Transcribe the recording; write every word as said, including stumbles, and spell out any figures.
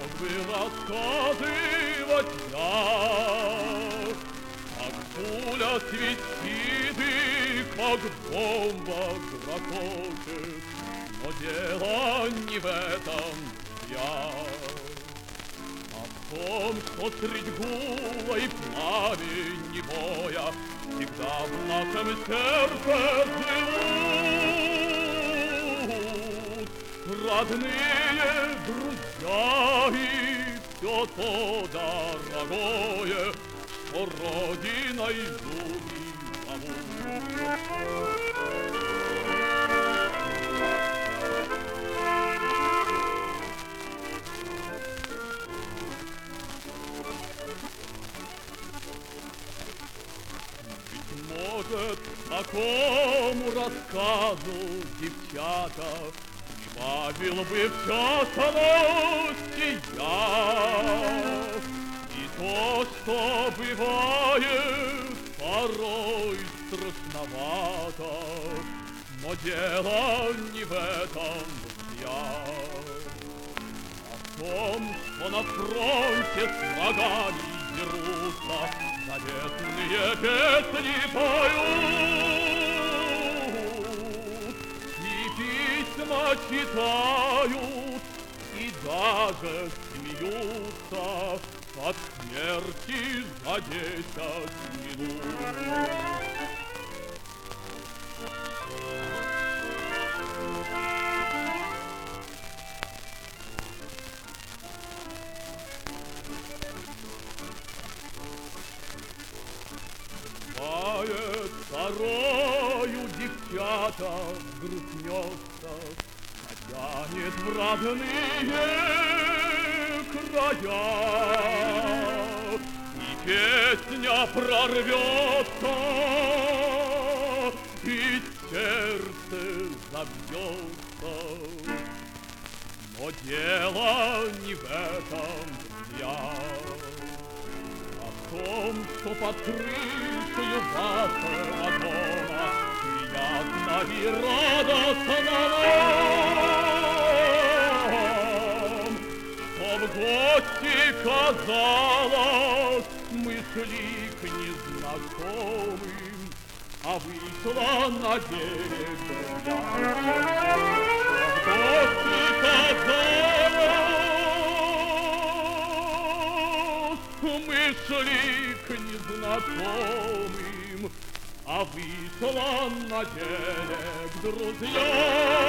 бы рассказывать я, как пуля свистит и как бомба грохочет, но дело не в этом, я, а в том, что средь гула и пламени боя всегда в нашем сердце живут родные друзья и все то дорогое, что Родиной люди зовут. Может, такому рассказу, девчата, прибавил бы в частности я. И то, что бывает порой страшновато, но дело не в этом, друзья, а в том, что на фронте с врагами дерутся, заветные песни поют, и письма читают, и даже смеются от смерти за десять минут. Бывает, порою девчата грустнется, потянет в родные края, и песня прорвется, и сердце забьется. Но дело не в этом, друзья, а в том, что под крышей вашего дома приятно и радостно нам, что в гости, казалось, мы шли к незнакомым, а вышла на берег друзья. В гости, казалось, мы шли к незнакомым, а вышла на берег друзья.